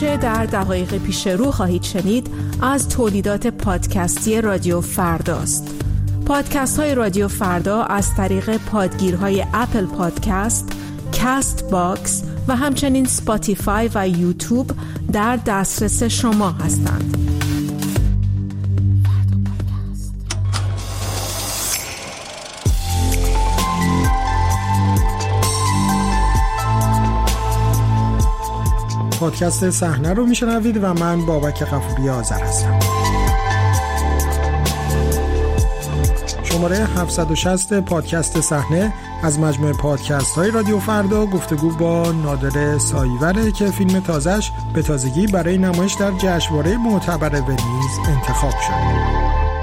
آنچه در دقایق پیش رو خواهید شنید از تولیدات پادکستی رادیو فرداست. پادکست های رادیو فردا از طریق پادگیرهای اپل پادکست، کست باکس و همچنین سپاتیفای و یوتیوب در دسترس شما هستند. پادکست صحنه رو میشنوید و من بابک غفوری آذر هستم. شماره 760 پادکست صحنه از مجموعه پادکست های رادیو فردا گفتگو با نادر سایوره که فیلم تازه‌اش به تازگی برای نمایش در جشنواره معتبر ونیز انتخاب شد.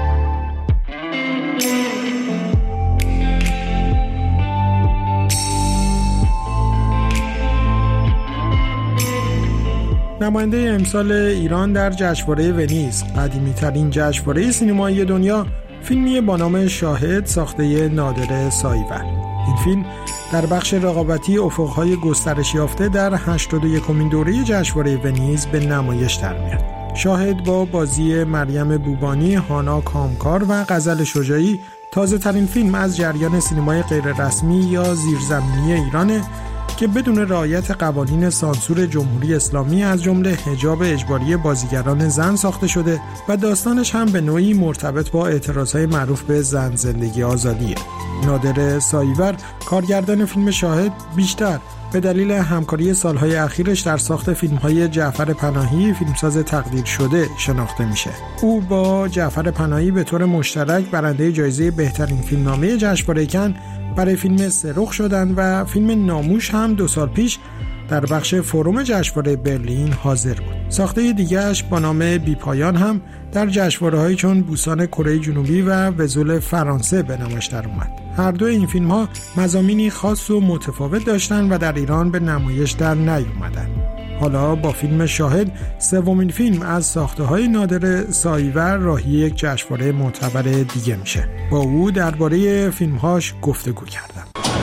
نماینده امسال ایران در جشنواره ونیز، قدیمی‌ترین جشنواره سینمایی دنیا، فیلمی با نام شاهد ساخته نادر سایور. این فیلم در بخش رقابتی افق‌های گسترش یافته در 81مین دوره جشنواره ونیز به نمایش در میاد. شاهد با بازی مریم بوبانی، هانا کامکار و غزل شجاعی تازه‌ترین فیلم از جریان سینمای غیررسمی یا زیرزمینی ایرانه که بدون رعایت قوانین سانسور جمهوری اسلامی از جمله حجاب اجباری بازیگران زن ساخته شده و داستانش هم به نوعی مرتبط با اعتراضهای معروف به زن زندگی آزادیه. نادر سایور، کارگردان فیلم شاهد، بیشتر به دلیل همکاری سالهای اخیرش در ساخت فیلم‌های جعفر پناهی، فیلمساز تقدیر شده، شناخته میشه. او با جعفر پناهی به طور مشترک برنده جایزه بهترین فیلمنامه جشنواره کن برای فیلم سرخ شدند و فیلم ناموش هم 2 سال پیش در بخش فروم جشنواره برلین حاضر بود. ساخته دیگه‌اش با نام بی پایان هم در جشنواره‌هایی چون بوسان کره جنوبی و وزول فرانسه به نمایش در اومد. هر دو این فیلم‌ها مضامینی خاص و متفاوت داشتن و در ایران به نمایش در نیومدن. حالا با فیلم شاهد، 3مین فیلم از ساخته‌های نادر سایور راهی یک جشنواره معتبر دیگه میشه. با او درباره فیلم‌هاش گفتگو کردم.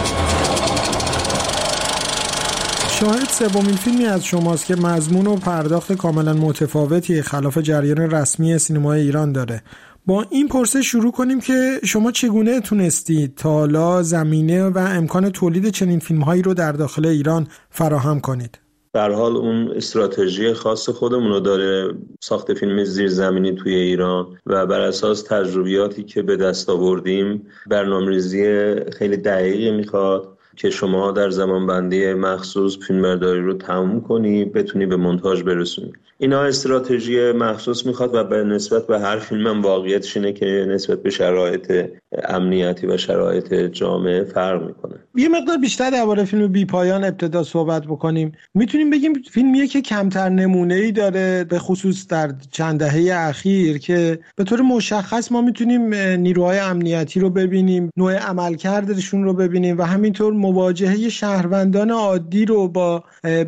شاهد 3مین فیلمی از شماست که مضمون و پرداخت کاملا متفاوتی خلاف جریان رسمی سینمای ایران داره. با این پرسش شروع کنیم که شما چگونه تونستید تا حالا زمینه و امکان تولید چنین فیلم‌هایی رو در داخل ایران فراهم کنید؟ در حال اون استراتژی خاص خودمون رو داره ساخت فیلم زیرزمینی توی ایران و بر اساس تجربیاتی که به دست آوردیم برنامه‌ریزی خیلی دقیقی میخواد که شما در زمانبندی مخصوص فیلمبرداری رو تموم کنی، بتونی به مونتاژ برسونی. اینا استراتژی مخصوص میخواد و به نسبت به هر فیلم هم واقعیتش اینه که نسبت به شرایط امنیتی و شرایط جامعه فرق میکنه. یه مقدار بیشتر درباره فیلم بی پایان ابتدا صحبت بکنیم. میتونیم بگیم فیلمیه که کمتر نمونه‌ای داره، به خصوص در چند دهه اخیر، که به طور مشخص ما میتونیم نیروهای امنیتی رو ببینیم، نوع عملکردشون رو ببینیم و همینطور مواجهه شهروندان عادی رو با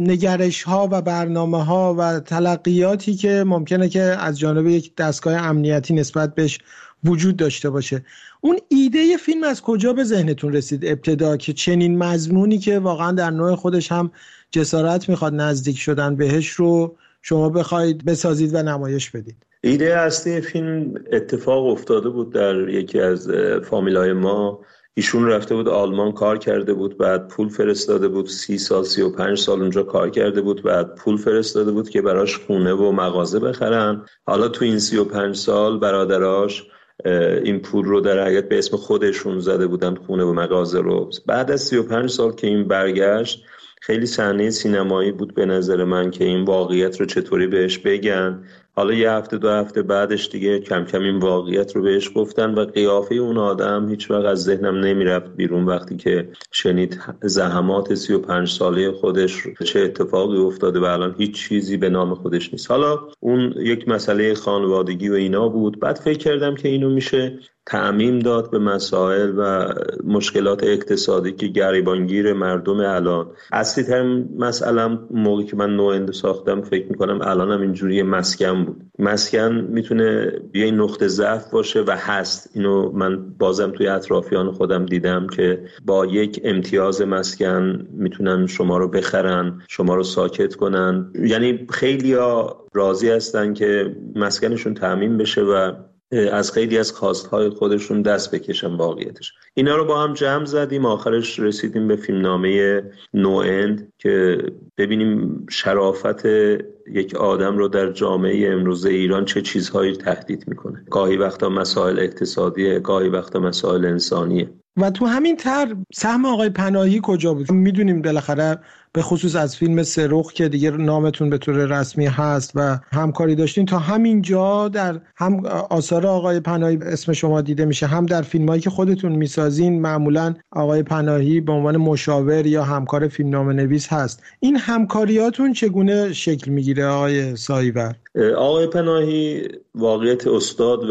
نگرش‌ها و برنامه‌ها و تلقیاتی که ممکنه که از جانب یک دستگاه امنیتی نسبت بهش وجود داشته باشه. اون ایده فیلم از کجا به ذهنتون رسید ابتدا که چنین مضمونی که واقعا در نوع خودش هم جسارت میخواد نزدیک شدن بهش رو شما بخواید بسازید و نمایش بدید؟ ایده اصلی فیلم اتفاق افتاده بود در یکی از فامیلای ما. ایشون رفته بود آلمان کار کرده بود، بعد پول فرستاده بود، 30 سال 35 سال اونجا کار کرده بود، بعد پول فرستاده بود که براش خونه و مغازه بخرن. حالا تو این 35 سال برادراش این پول رو در حقیقت به اسم خودشون زده بودن، خونه و مغازه رو. بعد از 35 سال که این برگشت، خیلی صحنه سینمایی بود به نظر من که این واقعیت رو چطوری بهش بگن. حالا 1 هفته 2 هفته بعدش دیگه کم کم این واقعیت رو بهش گفتن و قیافه اون آدم هیچ وقت از ذهنم نمیرفت بیرون وقتی که شنید زحمات 35 ساله خودش چه اتفاقی افتاده و الان هیچ چیزی به نام خودش نیست. حالا اون یک مسئله خانوادگی و اینا بود. بعد فکر کردم که اینو میشه تعمیم داد به مسائل و مشکلات اقتصادی که گریبانگیر مردم الان. اصلی ترین مسئله موقعی که من نوئند ساختم فکر میکنم الان هم اینجوری مسکن بود. مسکن میتونه یه نقطه ضعف باشه و هست. اینو من بازم توی اطرافیان خودم دیدم که با یک امتیاز مسکن میتونن شما رو بخرن، شما رو ساکت کنن. یعنی خیلیا راضی هستن که مسکنشون تامین بشه و از خیلی از خواستهای خودشون دست بکشن. واقعیتش اینا رو با هم جمع زدیم، آخرش رسیدیم به فیلمنامه نوئند که ببینیم شرافت یک آدم رو در جامعه امروز ایران چه چیزهایی تهدید میکنه. گاهی وقتا مسائل اقتصادیه، گاهی وقتا مسائل انسانیه. و تو همین طرح سهم آقای پناهی کجا بود؟ میدونیم بالاخره به خصوص از فیلم سرخ که دیگه نامتون به طور رسمی هست و همکاری داشتین، تا همینجا در هم آثار آقای پناهی اسم شما دیده میشه، هم در فیلمایی که خودتون میسازین معمولا آقای پناهی به عنوان مشاور یا همکار فیلمنامه نویس هست. این همکاریاتون چگونه شکل میگیره آقای سایور؟ آقای پناهی واقعیت استاد و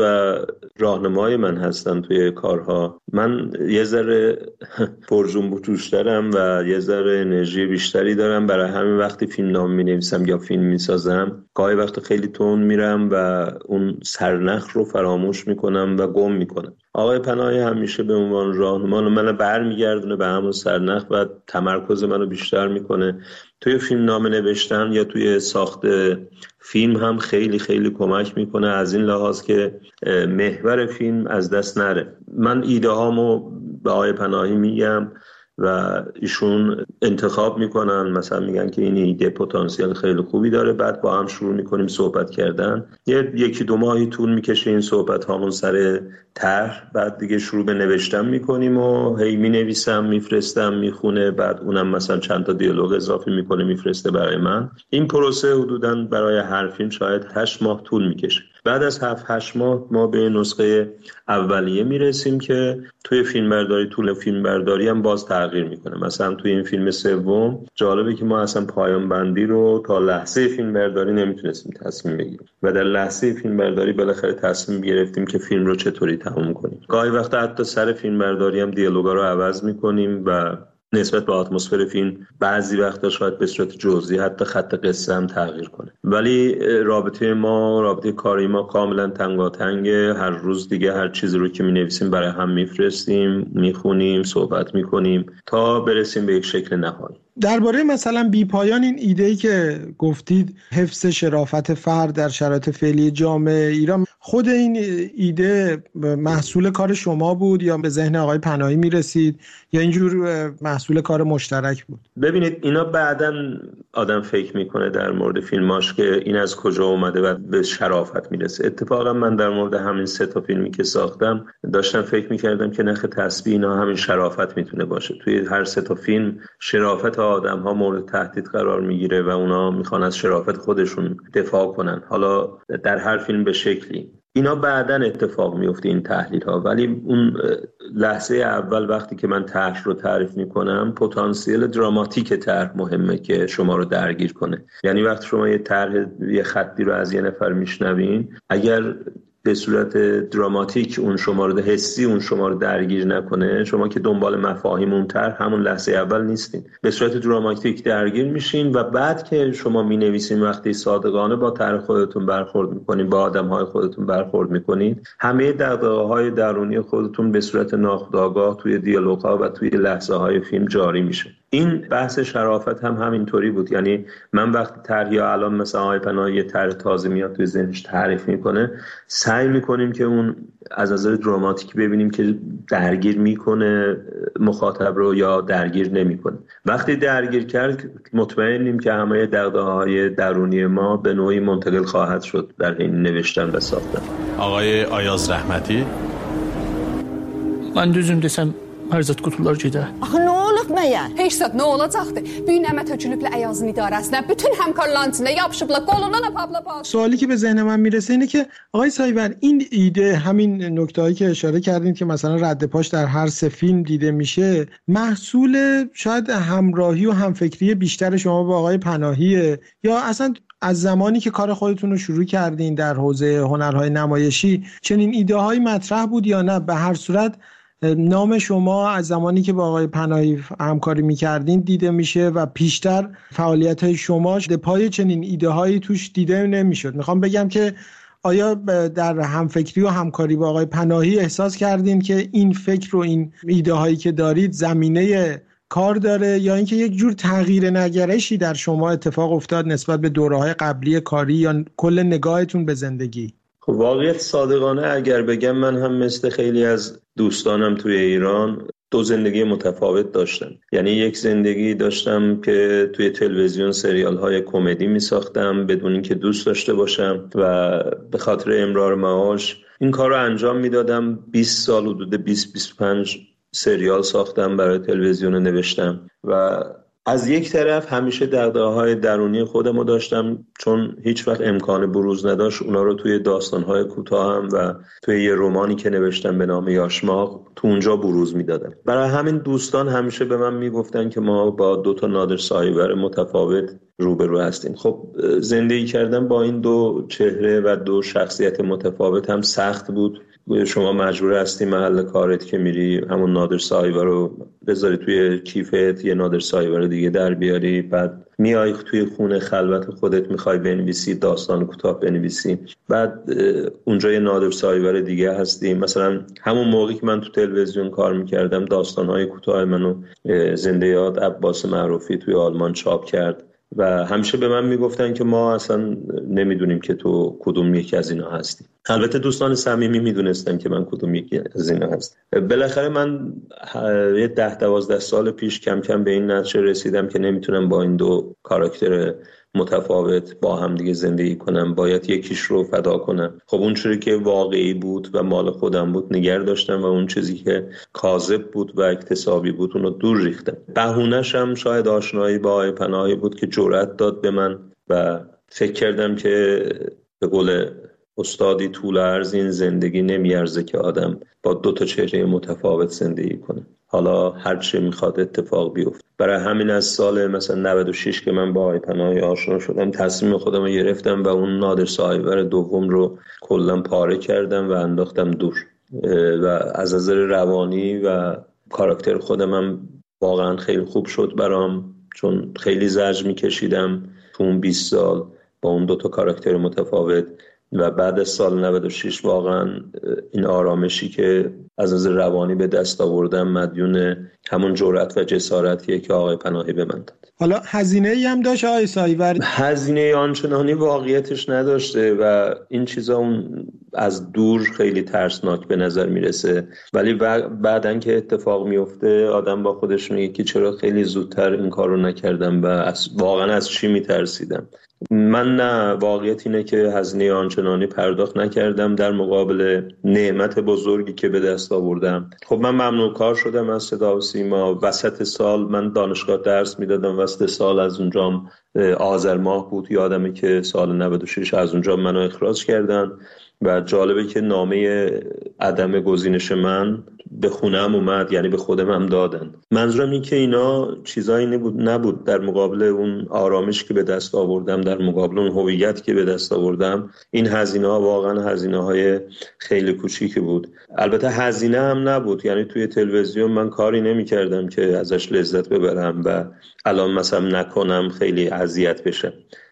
راهنمای من هستن توی کارها. من یه ذره پرجنبوتوش‌ترم و یه ذره انرژی بیشتری دارم، برای همین وقتی فیلمنامه می‌نویسم یا فیلم می‌سازم گاهی وقت خیلی تند میرم و اون سرنخ رو فراموش می‌کنم و گم می‌کنم. آقای پناهی همیشه به عنوان راهنما منو برمیگردونه به همون سرنخ و تمرکز منو بیشتر می‌کنه. توی فیلمنامه نوشتن یا توی ساخت فیلم هم خیلی خیلی کمک میکنه، از این لحاظ که محور فیلم از دست نره. من ایده هامو به آقای پناهی میگم و ایشون انتخاب میکنن، مثلا میگن که این ایده پتانسیل خیلی خوبی داره، بعد با هم شروع میکنیم صحبت کردن. یکی دو ماهی طول میکشه این صحبت هامون سر طرح، بعد دیگه شروع به نوشتن میکنیم و هی مینویسم میفرستم میخونه، بعد اونم مثلا چند تا دیالوگ اضافه میکنه میفرسته برای من. این پروسه حدوداً برای هر فیلم شاید 8 ماه طول میکشه. بعد از 7-8 ماه ما به نسخه اولیه میرسیم که توی فیلمبرداری، طول فیلمبرداری هم باز تغییر میکنه. مثلا توی این فیلم سوم جالبه که ما اصلا پایان بندی رو تا لحظه فیلمبرداری نمیتونستیم تصمیم بگیریم و در لحظه فیلمبرداری بالاخره تصمیم گرفتیم که فیلم رو چطوری تموم کنیم. گاهی وقتا حتی سر فیلمبرداری هم دیالوگا رو عوض میکنیم و نسبت به اتمسفر فیلم بعضی وقتا شاید به صورت جزئی حتی خط قصه هم تغییر کنه. ولی رابطه کاری ما کاملا تنگاتنگه. هر روز دیگه هر چیزی رو که می‌نویسیم برای هم میفرستیم، میخونیم، صحبت میکنیم تا برسیم به یک شکل نهایی. درباره مثلا بی‌پایان، این ایده‌ای که گفتید حفظ شرافت فرد در شرایط فعلی جامعه ایران، خود این ایده محصول کار شما بود یا به ذهن آقای پناهی میرسید یا اینجور محصول کار مشترک بود؟ ببینید اینا بعداً آدم فکر میکنه در مورد فیلماش که این از کجا اومده و به شرافت میرسه. اتفاقا من در مورد همین 3 تا فیلمی که ساختم داشتم فکر میکردم که نخ تسبیح اینا همین شرافت میتونه باشه. توی هر 3 تا فیلم شرافت آدم ها مورد تهدید قرار میگیره و اونا میخوان از شرافت خودشون دفاع کنن، حالا در هر فیلم به شکلی. اینا بعداً اتفاق میفته این تحلیل ها، ولی اون لحظه اول وقتی که من طرح رو تعریف میکنم، پتانسیل دراماتیک طرح مهمه که شما رو درگیر کنه. یعنی وقتی شما یه خطی رو از یه نفر میشنوین، اگر به صورت دراماتیک اون شما رو حسی اون شما رو درگیر نکنه، شما که دنبال مفاهیم اون طرح همون لحظه اول نیستین. به صورت دراماتیک درگیر میشین و بعد که شما مینویسین، وقتی صادقانه با طرح خودتون برخورد میکنین، با آدم‌های خودتون برخورد میکنین، همه دغدغه‌های درونی خودتون به صورت ناخودآگاه توی دیالوگ‌ها و توی لحظه‌های فیلم جاری میشه. این بحث شرافت هم همینطوری بود. یعنی من وقتی طرح یا الان مثلا آقای پناهی یه طرح تازه میاد توی ذهنش تعریف میکنه، سعی میکنیم که اون از نظر دراماتیک ببینیم که درگیر میکنه مخاطب رو یا درگیر نمیکنه. وقتی درگیر کرد مطمئنیم که همه دغدغه‌های درونی ما به نوعی منتقل خواهد شد در این نوشتن و ساختن. آقای آیاز رحمتی، من düzüm desəm Hərzət qutular gedə. Axı nə olub məyər? Heç zət nə olacaqdı? Bu gün əmə tökülüblə Əyazın idarəsinə, bütün həmkarların içində yapışıblar, qolundan apabla. سوالی که به ذهن من میرسه اینه که آقای سایور، این ایده، همین نکته‌ای که اشاره کردین که مثلا رد پاش در هر 3 فیلم دیده میشه، محصول شاید همراهی و همفکری بیشتر شما با آقای پناهیه یا اصلا از زمانی که کار خودتون رو شروع کردین در حوزه هنرهای نمایشی چنین ایده هایی مطرح بود یا نه؟ به هر صورت نام شما از زمانی که با آقای پناهی همکاری میکردین دیده میشه و پیشتر فعالیت های شما پای چنین ایده هایی توش دیده نمیشد. میخوام بگم که آیا در همفکری و همکاری با آقای پناهی احساس کردین که این فکر و این ایده هایی که دارید زمینه کار داره، یا اینکه یک جور تغییر نگرشی در شما اتفاق افتاد نسبت به دوره‌های قبلی کاری یا کل نگاهتون به زندگی؟ خب واقعیت صادقانه اگر بگم من هم مثل خیلی از دوستانم توی ایران 2 زندگی متفاوت داشتم. یعنی یک زندگی داشتم که توی تلویزیون سریال های کمدی می ساختم بدون اینکه دوست داشته باشم و به خاطر امرار معاش این کار رو انجام می دادم. 20 سال حدود 20-25 سریال ساختم، برای تلویزیون نوشتم و از یک طرف همیشه دغدغه‌های درونی خودم رو داشتم، چون هیچ وقت امکان بروز نداشت اونا رو توی داستان‌های کوتاهم و توی یه رمانی که نوشتم به نام یاشماغ تو اونجا بروز میدادم. برای همین دوستان همیشه به من میگفتن که ما با 2 نادر سایور متفاوت روبرو هستیم. خب زندگی کردن با این 2 چهره و 2 شخصیت متفاوت هم سخت بود. شما مجبور هستی محل کارت که میری همون نادر سایور رو بذاری توی کیفت، یه نادر سایور دیگه در بیاری، بعد میای توی خونه خلوت خودت میخوای بنویسی، داستان کوتاه بنویسی، بعد اونجا یه نادر سایور دیگه هستی. مثلا همون موقعی که من تو تلویزیون کار میکردم داستانهای کوتاه منو زنده یاد عباس معروفی توی آلمان چاپ کرد و همیشه به من میگفتن که ما اصلا نمیدونیم که تو کدوم یکی از اینا هستی. البته دوستان صمیمی میدونستن که من کدوم یکی از اینا هستم. بالاخره من یه 10-12 سال پیش کم کم به این نتیجه رسیدم که نمیتونم با این 2 کاراکتر متفاوت با هم دیگه زندگی کنم، باید یکیش رو فدا کنم. خب اون چیزی که واقعی بود و مال خودم بود نگه داشتم و اون چیزی که کاذب بود و اکتسابی بود اون رو دور ریختم. بهونه‌ش هم شاید آشنایی با آقای پناهی بود که جرأت داد به من و فکر کردم که به قول استادی طول عرض این زندگی نمیارزه که آدم با 2 چهره متفاوت زندگی کنه، حالا هر چه میخواد اتفاق بیفته. برای همین از سال مثلا 96 که من با آقای پناهی آشنا شدم تصمیم خودم رو گرفتم و اون نادر سایور دوم رو کلا پاره کردم و انداختم دور و از نظر روانی و کاراکتر خودم هم واقعا خیلی خوب شد برام، چون خیلی زجر میکشیدم تو اون 20 سال با اون 2 کاراکتر متفاوت و بعد از سال 96 واقعا این آرامشی که از نظر روانی به دست آوردم مدیون همون جرأت و جسارتیه که آقای پناهی به من داد. حالا هزینه‌ای هم داشت آقای سایور؟ هزینه آنچنانی واقعیتش نداشته و این چیزا اون از دور خیلی ترسناک به نظر میرسه، ولی بعدن که اتفاق میفته آدم با خودش میگه که چرا خیلی زودتر این کار رو نکردم و واقعا از چی میترسیدم. من نه، واقعیت اینه که هزینه آنچنانی پرداخت نکردم در مقابل نعمت بزرگی که به دست آوردم. خب من ممنوع کار شدم از صدا و سیما. وسط سال من دانشگاه درس میدادم، وسط سال از اونجام آذر ماه بود یادمه که سال 96 از اونجا منو اخراج کردن و جالبه که نامه عدم گزینش من به خونم اومد، یعنی به خودم هم دادن. منظورم این که اینا چیزایی نبود در مقابل اون آرامش که به دست آوردم، در مقابل اون هویت که به دست آوردم. این هزینه ها واقعا هزینه های خیلی کوچیکی بود. البته هزینه هم نبود، یعنی توی تلویزیون من کاری نمی کردم که ازش لذت ببرم و الان مثلا نکنم خیلی اذیت بشم.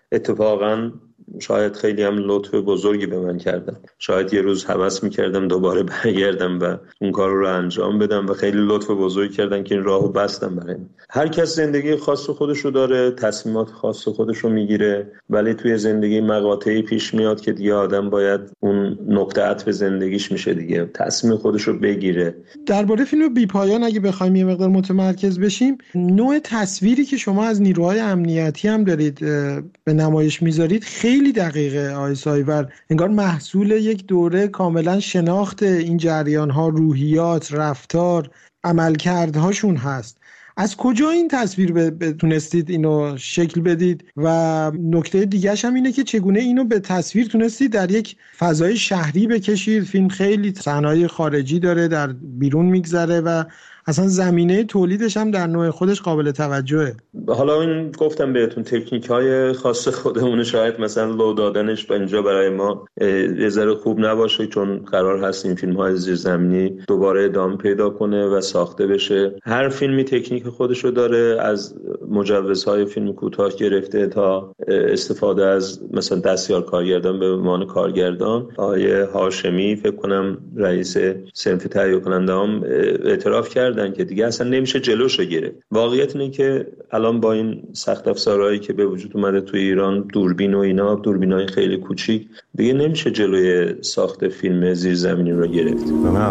اتفاقا شاید خیلی هم لطف بزرگی به من کردن، شاید یه روز هوس میکردم دوباره برگردم و اون کار رو انجام بدم و خیلی لطف بزرگی کردن که این راهو بستم برای من. هر کس زندگی خاص خودش رو داره، تصمیمات خاص خودش رو میگیره، ولی توی زندگی مقاطعی پیش میاد که دیگه آدم باید اون نقطه عطف زندگیش میشه دیگه، تصمیم خودش رو بگیره. درباره فیلم بی‌پایان اگه بخوایم یه مقدار متمرکز بشیم، نوع تصویری که شما از نیروهای امنیتی هم دارید به نمایش میذارید خیلی دقیقه آقای سایور، انگار محصول یک دوره کاملا شناخت این جریان‌ها، روحیات، رفتار، عملکردهاشون هست. از کجا این تصویر تونستید اینو شکل بدید و نکته دیگه‌ش هم اینه که چگونه اینو به تصویر تونستید در یک فضای شهری بکشید؟ فیلم خیلی صحنه‌های خارجی داره، در بیرون میگذره و اصلا زمینه تولیدش هم در نوع خودش قابل توجهه. حالا این گفتم بهتون تکنیک‌های خاص خودمون، شاید مثلا لو دادنش به اینجا برای ما یه ذره خوب نباشه، چون قرار هست این فیلم‌های زیرزمینی دوباره ادامه پیدا کنه و ساخته بشه. هر فیلمی تکنیک خودشو داره، از مجوزهای فیلم کوتاه گرفته تا استفاده از مثلا دستیار کارگردان به عنوان کارگردان. آیه هاشمی فکر کنم رئیس صنف تهیه کننده‌ام اعتراف کردن که دیگه اصلا نمیشه جلوشو گرفت. واقعیت اینه که الان با این سخت افزارهایی که به وجود اومده توی ایران، دوربین و اینا، دوربینای خیلی کوچیک، دیگه نمیشه جلوی ساخت فیلم زیرزمینی رو گرفت.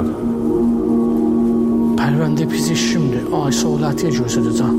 پرونده پزشکimdir. Ay soğulatı gözüdəcəm.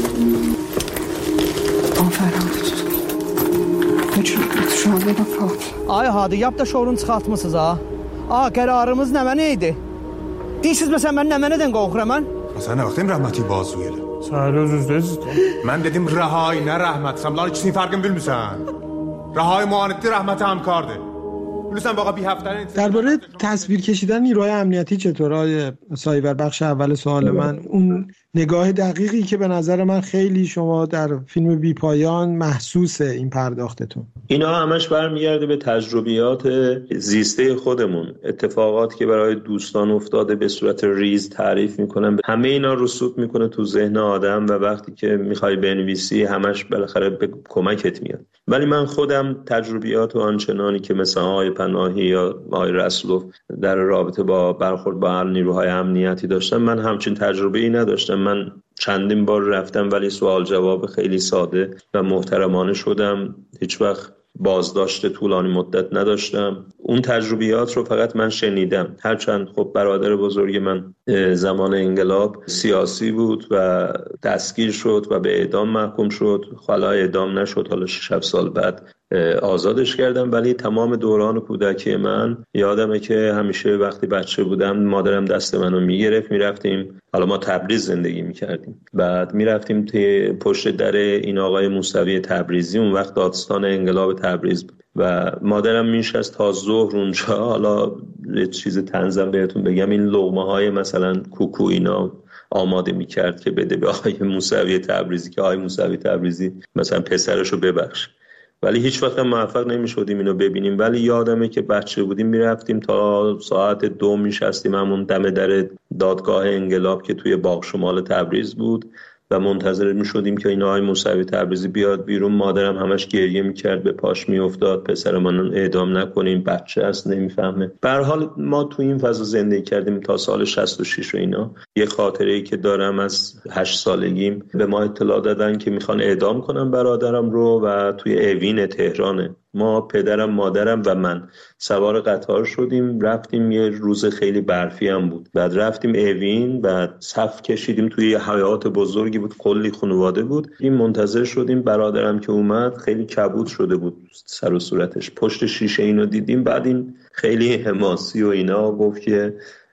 Ay hadi yap da şorun çıxartmısınız ha. Qərarımız nə idi? Deyirsiz məsələn mən nədən qorxuram mən? Sen ne vaktim rahmeti bazuyeli. Sen özünüz Ben dedim rahay ne rahmet. Sen bunların ikisini farkını bilmirsən. Rahay muanetli rahmet همکارده. بلوسن واقعا بی هفتره. درباره تصویر کشیدن نیروهای امنیتی چطور آقای سایور؟ بخش اول سوال من اون نگاه دقیقی که به نظر من خیلی شما در فیلم بی پایان محسوسه این پرداختتون. اینا همش برمیگرده به تجربیات زیسته خودمون، اتفاقاتی که برای دوستان افتاده به صورت ریز تعریف میکنن، همه اینا رسوب میکنه تو ذهن آدم و وقتی که میخوای بنویسی همش بالاخره به کمکت میاد. ولی من خودم تجربیات و آنچنانی که مثلا آقای پناهی یا آقای رسولوف در رابطه با برخورد با نیروهای امنیتی داشتم، من همچین تجربه‌ای نداشتم. من چندین بار رفتم ولی سوال جواب خیلی ساده و محترمانه شدم. هیچ وقت بازداشت طولانی مدت نداشتم. اون تجربیات رو فقط من شنیدم، هرچند خب برادر بزرگ من زمان انقلاب سیاسی بود و دستگیر شد و به اعدام محکوم شد. حالا اعدام نشد، حالا 6 سال بعد آزادش کردم. ولی تمام دوران کودکی من یادمه که همیشه وقتی بچه بودم مادرم دست منو میگرفت، میرفتیم، حالا ما تبریز زندگی میکردیم، بعد میرفتیم پشت در این آقای موسوی تبریزی، اون وقت دادستان انقلاب تبریز بود و مادرم میشست تا ظهر اونجا. حالا یه چیز طنزم بهتون بگم، این لقمه های مثلا کوکو اینا آماده میکرد که بده به آقای موسوی تبریزی که آقای موسوی تبریزی مثلا پسرشو ببخش. ولی هیچ وقت موفق نمی‌شدیم اینو ببینیم. ولی یادمه که بچه بودیم میرفتیم تا ساعت 2 میشستیم همون دم در دادگاه انقلاب که توی باغ شمال تبریز بود و منتظر می‌شدیم که این آقای موسوی تبریزی بیاد بیرون. مادرم همش گریه می‌کرد، به پاش می‌افتاد پسرمون اعدام نکنیم، بچه است نمی‌فهمه. به هر حال ما تو این فضا زندگی کردیم تا سال 66 و اینا. یه خاطره‌ای که دارم از 8 سالگیم، به ما اطلاع دادن که میخوان اعدام کنن برادرم رو و توی اوین تهرانه. ما پدرم، مادرم و من سوار قطار شدیم، رفتیم. یه روز خیلی برفی هم بود. بعد رفتیم اوین، بعد صف کشیدیم توی حیاط بزرگی بود، کلی خانواده بود. این منتظر شدیم برادرم که اومد، خیلی کبود شده بود سر و صورتش. پشت شیشه اینو دیدیم. بعد این خیلی حماسی و اینا گفت که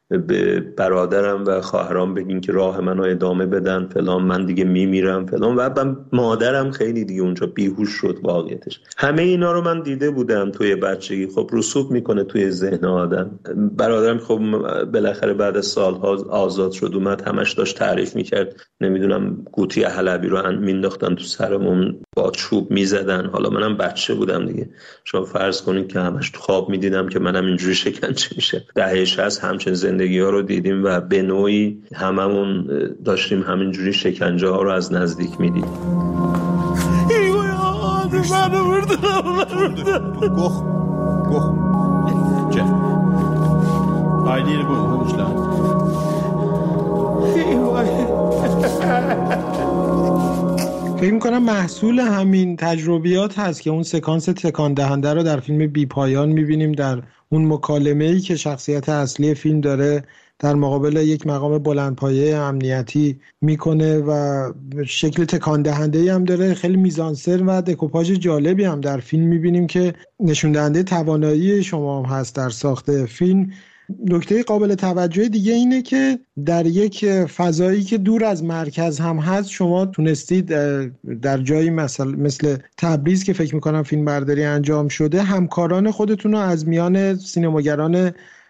به برادرم و خواهرام بگین که راه منو ادامه بدن فلان، من دیگه میمیرم فلان. و مادرم خیلی دیگه اونجا بیهوش شد. واقعیتش همه اینا رو من دیده بودم توی بچگی. خب رسوب میکنه توی ذهن آدم. برادرم خب بالاخره بعد از سالها آزاد شد، اومد، همش داشت تعریف میکرد، نمیدونم قوطی حلبی رو مینداختن تو سرمون، با چوب میزدن. حالا منم بچه بودم دیگه، شما فرض کنید که همش تو خواب میدیدم که منم اینجوری شکنجه میشه. دهه 60 همچین زندگی ها رو دیدیم و به نوعی هممون داشتیم همینجوری شکنجه ها رو از نزدیک میدیدیم. گوخ چه؟ Haydi bu uçlar. فکر می‌کنم محصول همین تجربیات هست که اون سکانس تکان دهنده رو در فیلم بی پایان می‌بینیم، در اون مکالمه‌ای که شخصیت اصلی فیلم داره در مقابل یک مقام بلندپایه امنیتی میکنه و شکل تکان دهنده‌ای هم داره. خیلی میزانسر و دکوپاژ جالبی هم در فیلم می‌بینیم که نشون دهنده توانایی شما هم هست در ساخت فیلم. نکته قابل توجه دیگه اینه که در یک فضایی که دور از مرکز هم هست شما تونستید در جایی مثل تبریز که فکر میکنم فیلم برداری انجام شده، همکاران خودتون رو از میان سینماگران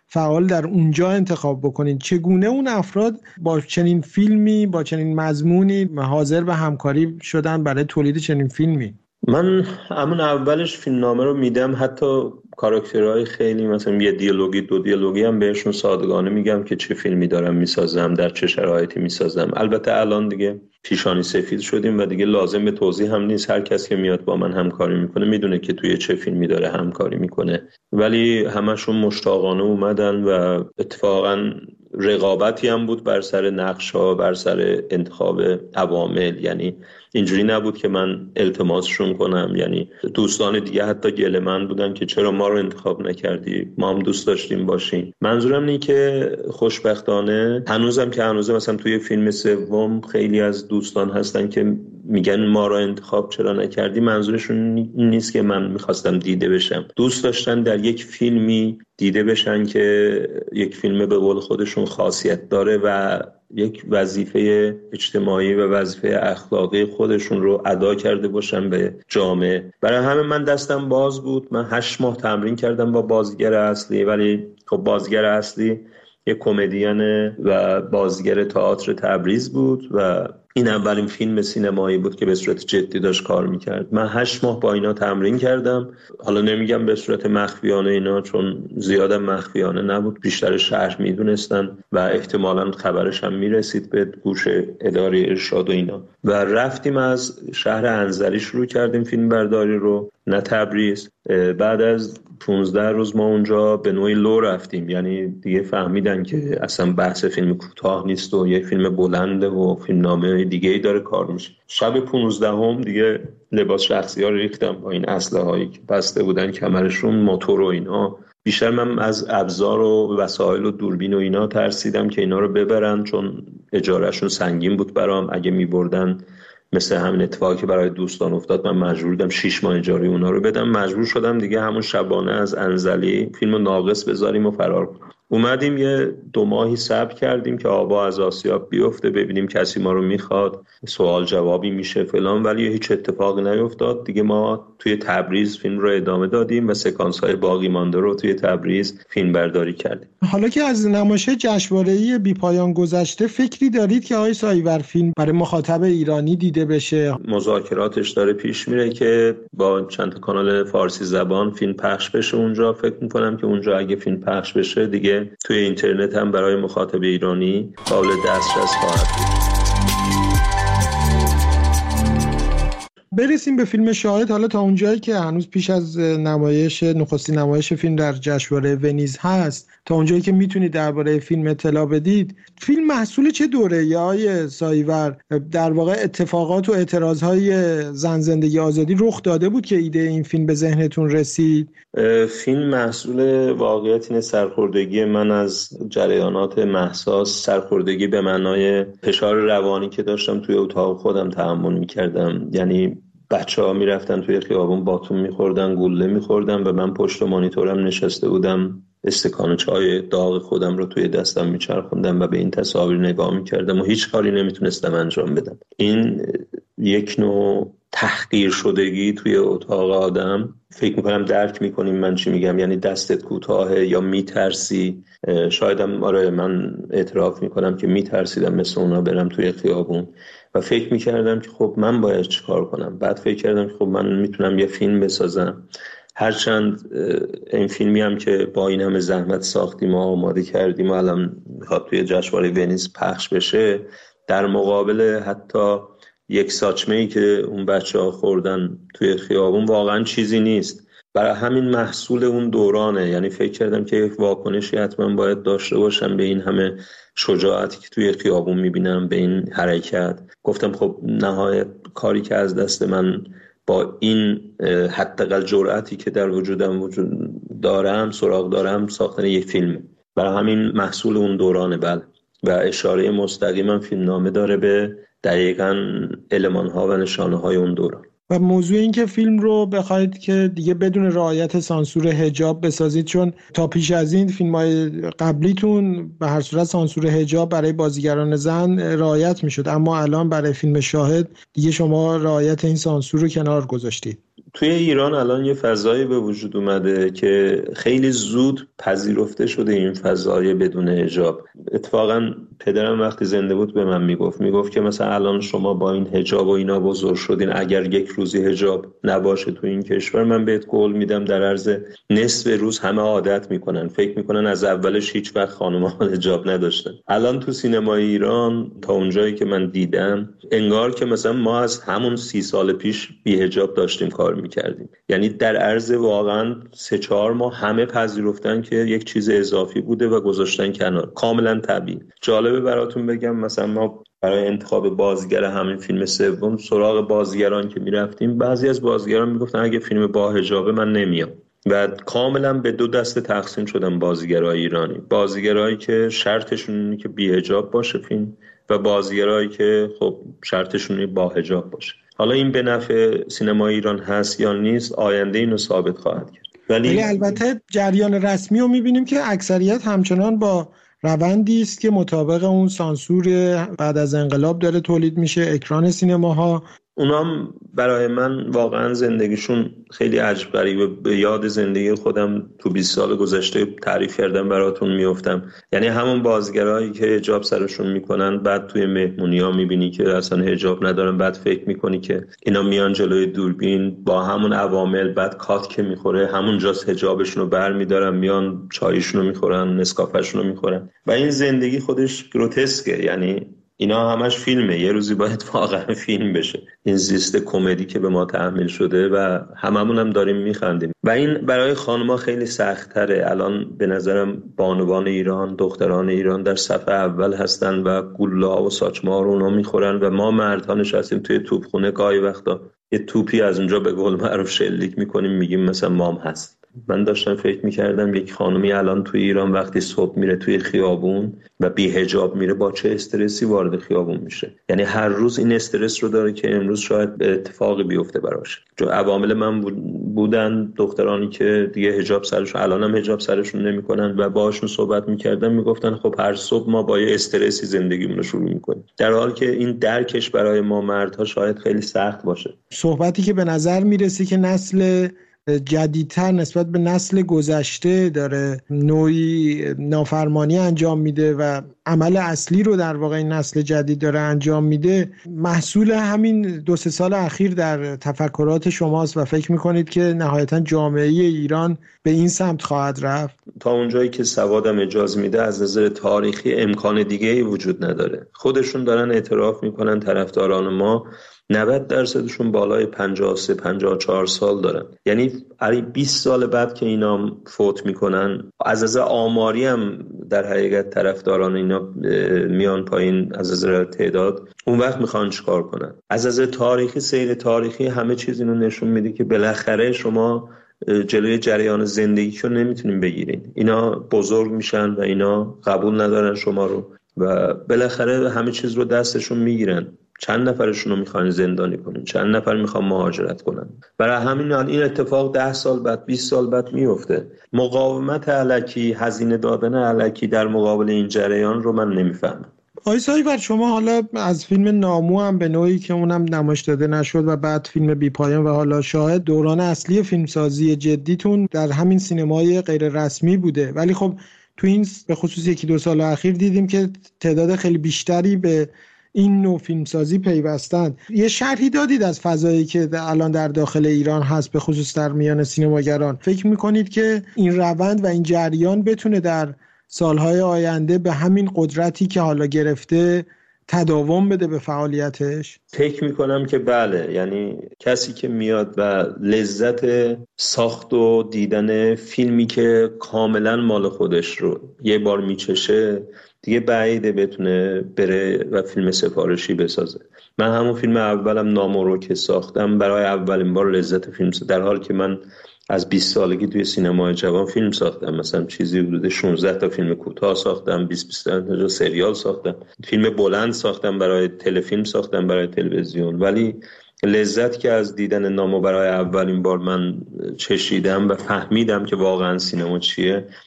فعال در اونجا انتخاب بکنید. چگونه اون افراد با چنین فیلمی، با چنین مضمونی حاضر به همکاری شدن برای تولید چنین فیلمی؟ من همون اولش فیلمنامه رو میدم، حتی کاراکترهای خیلی مثلا یه دیالوگی 2 دیالوگی هم بهشون صادقانه میگم که چه فیلمی دارم میسازم، در چه شرایطی میسازم. البته الان دیگه پیشانی سفید شدیم و دیگه لازم به توضیح هم نیست. هر کسی که میاد با من همکاری میکنه میدونه که توی چه فیلمی داره همکاری میکنه. ولی همشون مشتاقانه اومدن و اتفاقا رقابتی هم بود بر سر نقش‌ها، بر سر انتخاب عوامل. یعنی اینجوری نبود که من التماسشون کنم، یعنی دوستان دیگه حتی گله من بودن که چرا ما رو انتخاب نکردی، ما هم دوست داشتیم باشیم. منظورم اینه که خوشبختانه هنوزم که هنوزه مثلا توی فیلم سوم خیلی از دوستان هستن که میگن ما رو انتخاب چرا نکردی. منظورشون این نیست که من میخواستم دیده بشم، دوست داشتن در یک فیلمی دیده بشن که یک فیلم به قول خودشون خاصیت داره و یک وظیفه اجتماعی و وظیفه اخلاقی خودشون رو ادا کرده باشن به جامعه. برای همه من دستم باز بود. من 8 ماه تمرین کردم با بازیگر اصلی، ولی خب بازیگر اصلی یک کمدین و بازیگر تئاتر تبریز بود و این اولین فیلم سینمایی بود که به صورت جدی داشت کار میکرد. من 8 ماه با اینا تمرین کردم. حالا نمیگم به صورت مخفیانه اینا، چون زیادم مخفیانه نبود، بیشتر شهر میدونستن و احتمالاً خبرش هم میرسید به گوش اداره ارشاد و اینا. و رفتیم از شهر انزلی شروع کردیم فیلم برداری رو، نه تبریز. بعد از 15 روز ما اونجا به نوعی لو رفتیم، یعنی دیگه فهمیدن که اصلا بحث فیلم کوتاه نیست و یه فیلم بلنده و فیلمنامه دیگه‌ای داره کار میشه. شب 15 هم دیگه لباس شخصی ها رو ریختم با این اسلحه هایی که بسته بودن کمرشون، موتور و اینا. بیشتر من از ابزار و وسایل و دوربین و اینا ترسیدم که اینا رو ببرن، چون اجارهشون سنگین بود برام. اگه میبردن مثل همین اتفاقی که برای دوستان افتاد، من مجبور بودم 6 ماه اجاره اونا رو بدم. مجبور شدم دیگه همون شبانه از انزلی فیلمو ناقص بذاریم و فرار کنیم. اومدیم یه 2 ماهی صبر کردیم که آبا از آسیاب بیفته، ببینیم کسی ما رو میخواد، سوال جوابی میشه فلان، ولی هیچ اتفاقی نیفتاد. دیگه ما توی تبریز فیلم رو ادامه دادیم و سکانس های باقی مانده رو توی تبریز فیلم برداری کردیم. حالا که از نمایش جشنواره‌ای بی پایان گذشته، فکری دارید که آقای سایور فیلم برای مخاطب ایرانی دیده بشه؟ مذاکراتش داره پیش میره که با چند تا کانال فارسی زبان فیلم پخش بشه اونجا. فکر میکنم که اونجا اگه فیلم پخش بشه دیگه توی اینترنت هم برای مخاطب ایرانی قابل دسترس خواهد بود. برسیم به فیلم شاهد. حالا تا اونجایی که هنوز پیش از نخستین نمایش فیلم در جشنواره ونیز هست، تا اونجایی که میتونید درباره فیلم اطلاع بدید، فیلم محصول چه دوره‌ای آقای سایور؟ در واقع اتفاقات و اعتراضهای زن زندگی آزادی رخ داده بود که ایده این فیلم به ذهنتون رسید؟ فیلم محصول واقعیت اینه سرخوردگی من از جریانات مهساس، سرخوردگی به معنای فشار روانی که داشتم توی اتاق خودم تحمل می‌کردم. یعنی بچه‌ها میرفتن توی خیابون باتون می‌خوردن، گوله می‌خوردن و من پشت مانیتورم نشسته بودم، استکان چای داغ خودم رو توی دستم میچرخوندم و به این تصاویر نگاه میکردم و هیچ کاری نمیتونستم انجام بدم. این یک نوع تحقیر شدگی توی اتاق آدم. فکر میکنم درک میکنیم من چی میگم، یعنی دستت کوتاهه یا میترسی. شایدم آره من اعتراف میکنم که میترسیدم مثل اونا برم توی خیابون و فکر میکردم که خب من باید چیکار کنم. بعد فکر کردم که خب من میتونم یه فیلم بسازم. هرچند این فیلمی هم که با این همه زحمت ساختیم و آماده کردیم و الان میخواد توی جشنواره ونیز پخش بشه، در مقابل حتی یک ساچمه‌ای که اون بچه‌ها خوردن توی خیابون واقعا چیزی نیست. برای همین محصول اون دورانه. یعنی فکر کردم که یک واکنشی حتما باید داشته باشم به این همه شجاعتی که توی خیابون میبینم، به این حرکت. گفتم خب نهایت کاری که از دست من با این حداقل جرأتی که در وجودم وجود دارم، سراغ دارم، ساختن یک فیلم. برای همین محصول اون دورانه. بله. و اشاره مستقیما فیلمنامه داره به دقیقاً المان‌ها و نشانه‌های اون دوران. و موضوع این که فیلم رو بخواید که دیگه بدون رعایت سانسور حجاب بسازید، چون تا پیش از این فیلم‌های قبلیتون به هر صورت سانسور حجاب برای بازیگران زن رعایت می‌شد، اما الان برای فیلم شاهد دیگه شما رعایت این سانسور رو کنار گذاشتید. توی ایران الان یه فضایی به وجود اومده که خیلی زود پذیرفته شده این فضای بدون حجاب. اتفاقا پدرم وقتی زنده بود به من میگفت که مثلا الان شما با این حجاب و اینا بزرگ شدین، اگر یک روزی حجاب نباشه تو این کشور من بهت قول میدم در عرض نصف روز همه عادت میکنن، فکر میکنن از اولش هیچ وقت خانم‌ها حجاب نداشتن. الان تو سینمای ایران تا اونجایی که من دیدم انگار که مثلا ما از همون 30 سال پیش بی حجاب داشتیم کار میکردیم. یعنی در عرض واقعا 3-4 ماه همه پذیرفتن که یک چیز اضافی بوده و گذاشتن کنار، کاملا طبیعی. جالبه براتون بگم مثلا ما برای انتخاب بازیگر همین فیلم سوم سراغ بازیگران که میرفتیم، بعضی از بازیگران میگفتن اگه فیلم با حجابه من نمیام و کاملا به 2 دسته تقسیم شدن بازیگرای ایرانی. بازیگرایی که شرطشون اینه که بی حجاب باشه فیلم و بازیگرایی که خب شرطشون اینه با حجاب باشه. حالا این به نفع سینما ایران هست یا نیست آینده اینو ثابت خواهد کرد. ولی البته جریان رسمی رو میبینیم که اکثریت همچنان با روندی است که مطابق اون سانسور بعد از انقلاب داره تولید میشه اکران سینماها. اونام برای من واقعا زندگیشون خیلی عجب غریبه. به یاد زندگی خودم تو 20 سال گذشته تعریف کردم براتون میافتم. یعنی همون بازیگرایی که حجاب سرشون میکنن بعد توی مهمونی‌ها میبینی که اصلا حجاب ندارن، بعد فکر میکنی که اینا میان جلوی دوربین با همون عوامل، بعد کات که میخوره همونجاست حجابشون رو برمیدارن میان چایشون رو میخورن، نسکافه‌شون رو میخورن و این زندگی خودش گروتسکه. یعنی اینا همش فیلمه، یه روزی باید واقعا فیلم بشه این زیست کمدی که به ما تحمیل شده و هممون هم داریم میخندیم و این برای خانم‌ها خیلی سخت‌تره. الان به نظرم بانوان ایران، دختران ایران در صف اول هستن و گله‌ها و ساچمه‌ها رو اونا میخورن و ما مردها نشستیم توی توپخونه گاهی وقتا یه توپی از اونجا به قول معروف شلیک میکنیم میگیم مثلا مام هست. من داشتم فکر میکردم یک خانمی الان توی ایران وقتی صبح میره توی خیابون و بی حجاب میره با چه استرسی وارد خیابون میشه. یعنی هر روز این استرس رو داره که امروز شاید اتفاقی بیفته براش. جو عوامل من بودن دخترانی که دیگه حجاب سرشون، الان هم حجاب سرشون نمیکنن و باهاشون صحبت میکردم میگفتن خب هر صبح ما با یه استرسی زندگیمون رو شروع میکنیم، در حالی که این درکش برای ما مردها شاید خیلی سخت باشه. صحبتی که به نظر میرسه که نسل جدیدتر نسبت به نسل گذشته داره نوعی نافرمانی انجام میده و عمل اصلی رو در واقع این نسل جدید داره انجام میده، محصول همین 2-3 سال اخیر در تفکرات شماست و فکر میکنید که نهایتا جامعه ایران به این سمت خواهد رفت؟ تا اونجایی که سوادم اجازه میده از نظر تاریخی امکان دیگه‌ای وجود نداره. خودشون دارن اعتراف میکنن طرفداران ما 90% بالای 53-54 سال دارن. یعنی 20 سال بعد که اینا فوت میکنن، از نظر آماری هم در حقیقت طرفداران اینا میان پایین از نظر تعداد. اون وقت میخوان چیکار کنن؟ از نظر تاریخی، سیر تاریخی همه چیز اینو نشون میده که بالاخره شما جلوی جریان زندگیشو نمیتونین بگیرین. اینا بزرگ میشن و اینا قبول ندارن شما رو و بالاخره همه چیز رو دستشون میگیرن. چند نفرشون رو میخوان زندانی کنن، چند نفر میخوان مهاجرت کنن. برای همین این اتفاق 10 سال بعد 20 سال بعد میفته. مقاومت الکی، هزینه دادن الکی در مقابل این جریان رو من نمیفهمم. آقای سایور، شما حالا از فیلم نامو هم به نوعی که اونم نمایش داده نشد و بعد فیلم بی پایان و حالا شاهد دوران اصلی فیلمسازی جدیتون در همین سینمای غیر رسمی بوده، ولی خب تو این به خصوص 1-2 سال اخیر دیدیم که تعداد خیلی بیشتری به این نوع فیلمسازی پیوستن. یه شرحی دادید از فضایی که الان در داخل ایران هست به خصوص در میان سینماگران. فکر میکنید که این روند و این جریان بتونه در سالهای آینده به همین قدرتی که حالا گرفته تداوم بده به فعالیتش؟ فکر میکنم که بله. یعنی کسی که میاد و لذت ساخت و دیدن فیلمی که کاملا مال خودش رو یه بار میچشه دیگه بعیده بتونه بره و فیلم سفارشی بسازه. من همون فیلم اولم نامو رو که ساختم برای اولین بار لذت فیلم در حال که من از 20 سالگی توی سینمای جوان فیلم ساختم، مثلا چیزی حدود 16 تا فیلم کوتاه ساختم، 20 تا سریال ساختم، فیلم بلند ساختم، برای تلفیلم ساختم، برای تلویزیون. ولی لذت که از دیدن نامو برای اولین بار من چشیدم و فهمیدم که واقعا سینما چیه،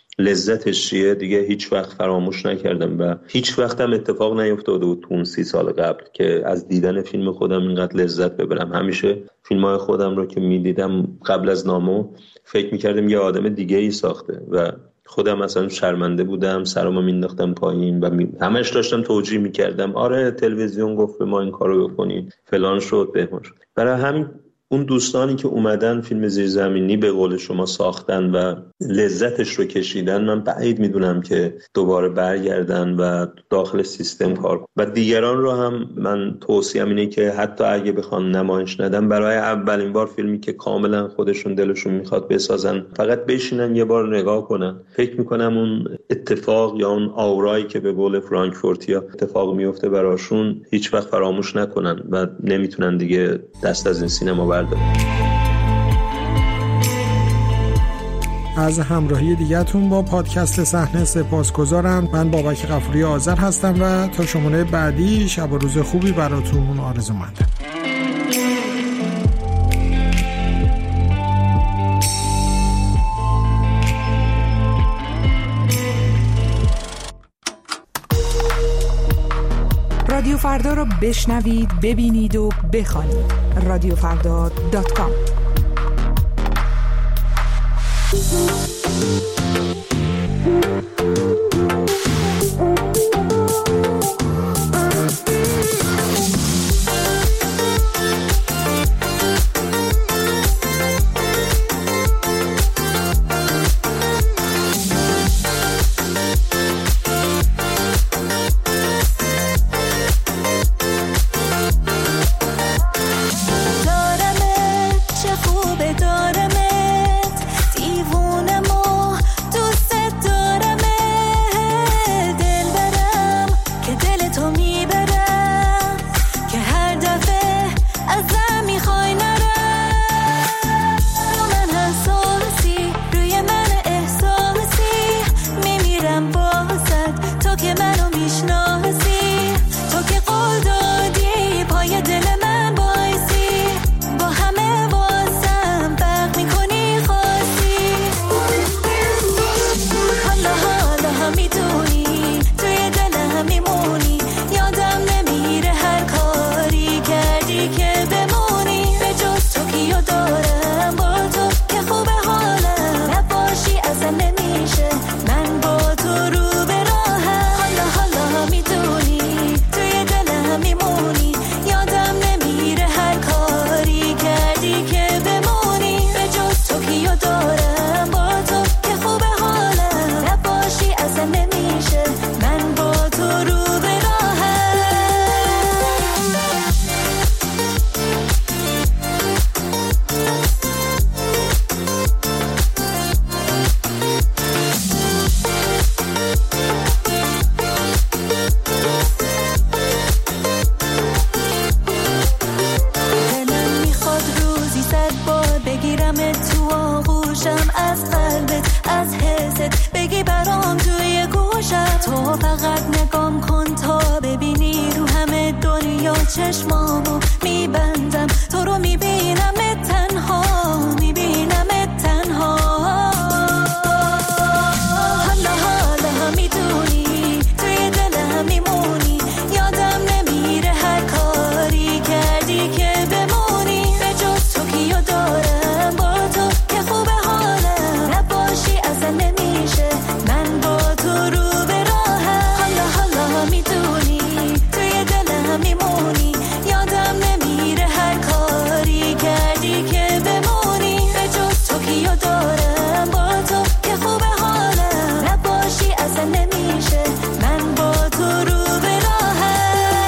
لذتش چیه دیگه هیچ وقت فراموش نکردم و هیچ وقت هم اتفاق نیفتاده بود تو اون 30 سال قبل که از دیدن فیلم خودم اینقدر لذت ببرم. همیشه فیلم‌های خودم رو که می‌دیدم قبل از نامو فکر می‌کردم یه آدم دیگه‌ای ساخته و خودم مثلا شرمنده بودم، سرمو مینداختم پایین و همش داشتم توجیه می‌کردم آره تلویزیون گفت به ما این کارو بکنید، فلان شد، بهمان شد. برای همین اون دوستانی که اومدن فیلم زیرزمینی به قول شما ساختن و لذتش رو کشیدن، من بعید میدونم که دوباره برگردن و داخل سیستم کار کنن. و دیگران رو هم من توصیه‌ام اینه که حتی اگه بخوان نمایش ندن، برای اولین بار فیلمی که کاملا خودشون دلشون میخواد بسازن، فقط بشینن یه بار نگاه کنن. فکر میکنم اون اتفاق یا اون آورایی که به قول فرانکفورتیا اتفاق میفته براشون هیچ وقت فراموش نکنن و نمیتونن دیگه دست از این سینما بردارن. از همراهی دیگه‌تون با پادکست صحنه سپاسگزارم. من بابک غفوری آذر هستم و تا شماره بعدی شب و روز خوبی براتون آرزومندم. رادیو فردا رو بشنوید، ببینید و بخوانید. radiofrda.com چشمامو میبندم، تو رو میبینم تنها، میبینم تنها. حالا حالا میدونی توی دلم میمونی، یادم نمیره هر کاری کردی که بمونی. به جز تو کیو دارم با تو که خوبه حالم، نباشی اصلا نمیشه من با تو رو به راهم. حالا حالا میدونی توی دلم میمونی، یادم نمیره هر کاری کردی که بمونی. به جز تو کیو دارم با تو که خوبه حالم، نباشی اصلا نمیشه من با تو رو به راهم.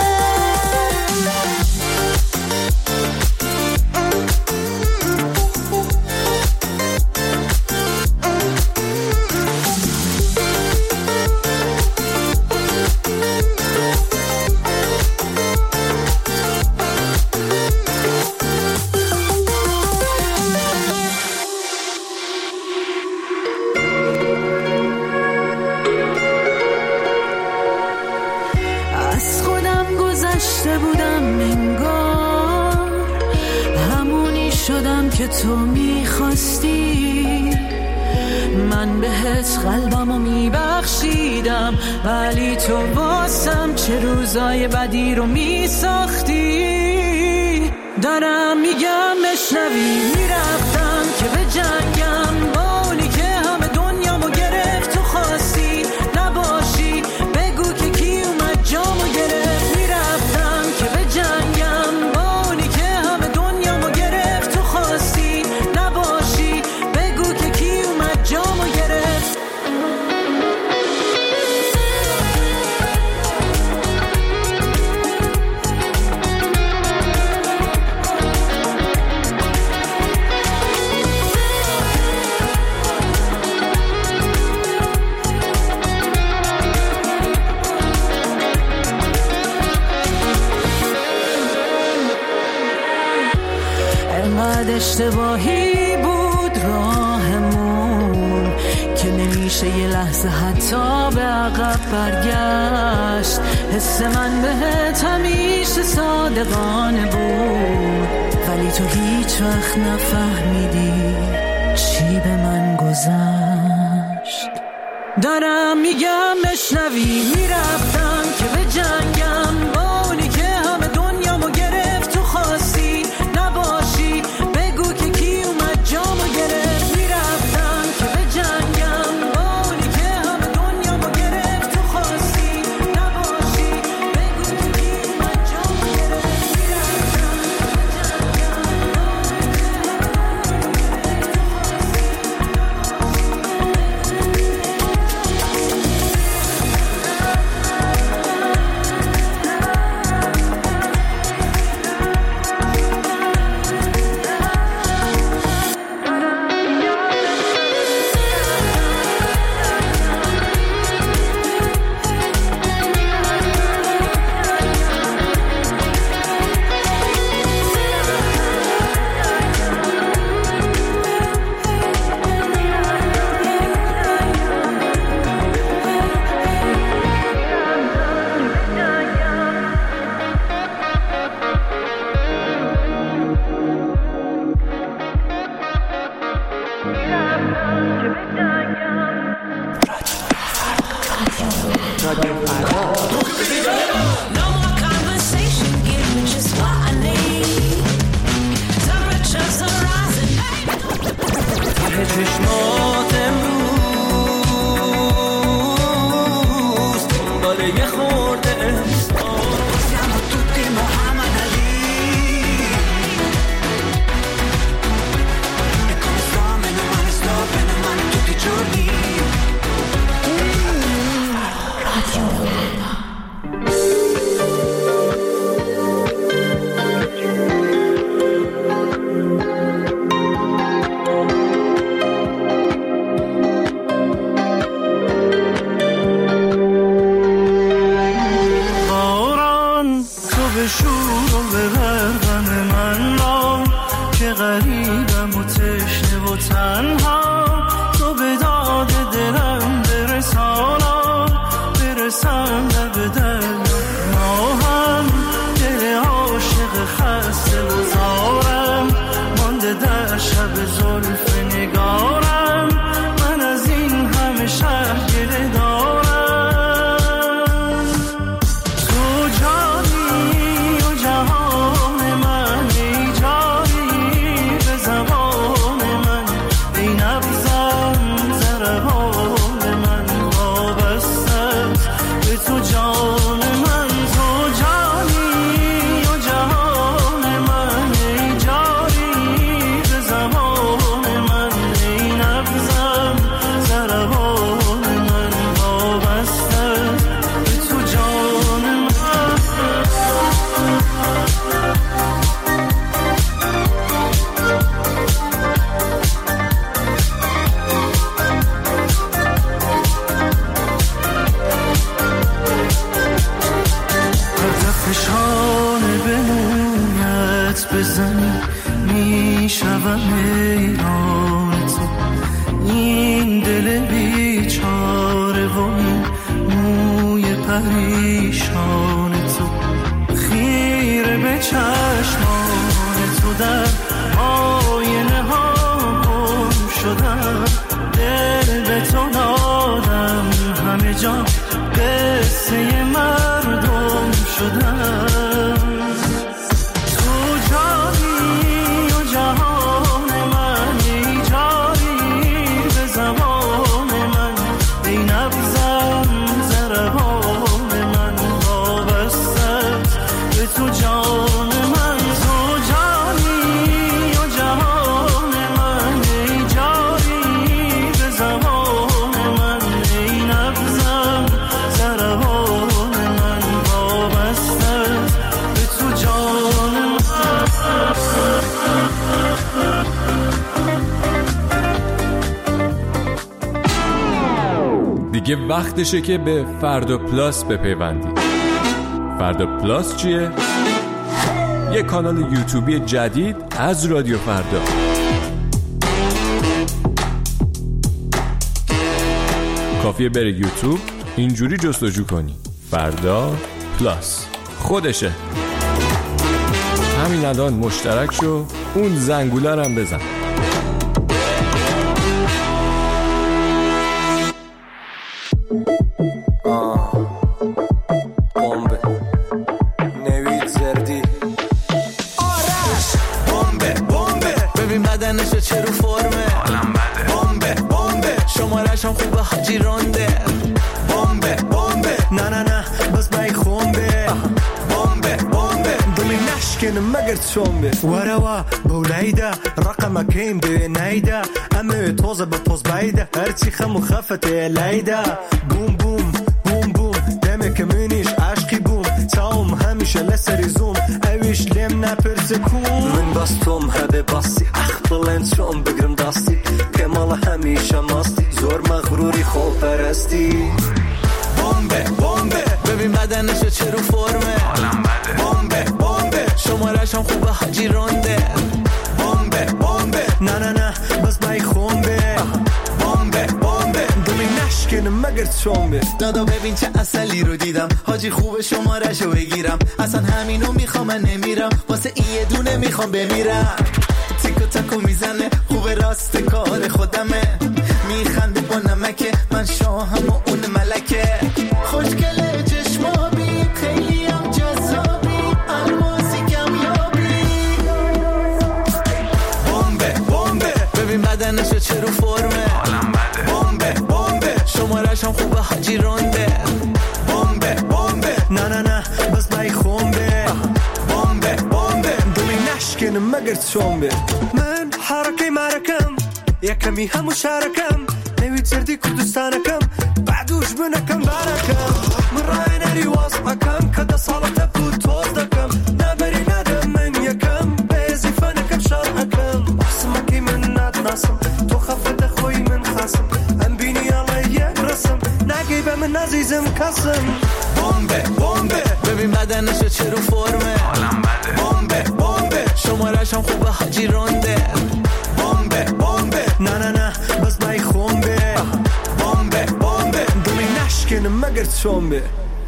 از خودم گذشته بودم انگار، همونی شدم که تو میخواستی. من بهت قلبمو میبخشیدم، ولی تو واسم چه روزای بدی رو میساختی. دارم میگم بشنوی، میرفتم که به جنگم با اونی که همه دنیامو گرفت. تو خواستی نباشی، بگو که کی اومد جامو گرفت. میرفتم که به جنگم با اونی که همه دنیامو گرفت. تو خواستی نباشی، بگو که کی اومد جامو گرفت. انقدر اشتباهی بود راهمون که نمیشه یه لحظه حتی به عقب برگشت. حس من بهت همیشه صادقانه بود، ولی تو هیچ وقت نفهمیدی چی به من گذشت. دارم میگم بشنوی، میرفتم که به جنگم با اونی که همه دنیامو گرفت. تو خواستی نباشی، بگو که کی اومد جامو گرفت. میرفتم که به جنگم با اونی که همه دنیامو گرفت. تو خواستی نباشی، بگو که کی اومد جامو گرفت. میرفتم چشمات امروز دنباله یه خورده احسان. Siamo tutti Muhammad Ali e come sto meno male tutti i giorni. پریشان تو خیره به چشمان تو در آینه ها گم شدم دل به تو دادم همه جا قصه مردم شدم تو جانی و جهان من ای جایی به زمان من ای نبزم زربان من وابسته به تو جان من تو جانی و جهان من ای جایی به زمان من ای نبزم زربان من وابسته به تو جان من دیگه وقتشه که به فردا پلاس بپیوندید. فردا پلاس چیه؟ یه کانال یوتیوبی جدید از رادیو فردا. کافیه بره یوتیوب اینجوری جستجو کنی فردا پلاس، خودشه. همین الان مشترک شو، اون زنگوله هم بزن. بمب نوید زردی آرش بمبه ببین بدنشو چه رو فرمه حالم بده بمبه شمارش هم خوبه حاجی رانده بمبه نه بس بای خونبه بمبه دلی نشکن مگر چومبه وروا بولایده رقم کیم به نیده امه توزه به توز بایده هرچی خمو خفته لیده بوم که منیش عشقی بوم تاوم همیشه لسری زوم اویش لیم نپرس کون من باستم هده باستی اخ بلند شم بگرم داستی که مال همیشه ماستی زور مغروری خوب پرستی بمبه ببین بدنشو چه رو فرمه حالم بده بمبه شمارش هم خوبه حاجی رانده بمبه نه بس بای خونبه بمبه دلی نشکن مگر چومبه دادا ببین چه اصلی رو دیدم حاجی خوب شمارشو بگیرم اصلا همینو میخوام من نمیرم واسه این یه دونه میخوام بمیرم تیکو تاکو میزنه خوب راست کار خودمه میخنده با نمکه من شاهم و اون ملکه خوشگله چشمابی خیلی هم جذابی الماسی کمیابی بمبه ببین بدنشو چه رو فرمه حالم بده بمبه شمارش هم خوبه حاجی رانده بمبه نه بس بای خونبه بمبه دلی نشکن مگر چومبه من حرکه مرکم یکمی همو شرکم نوید زردی کردستانکم بعدوش بنکم برکم من رای نری واسمکم کده سالت بود توز دکم نبری ندم من یکم بیزی فنکم شرحکم بحثمکی من ندناسم تو خفت خوی من خسم ام بینی علی یک رسم نگی به من عزیزم کسم بمبه ببین بدنشو چه رو فرمه حالم بده بمبه شمارش هم خوبه حاجی رانده بمبه نه بس بای خونبه بمبه دلی نشکن مگر چومبه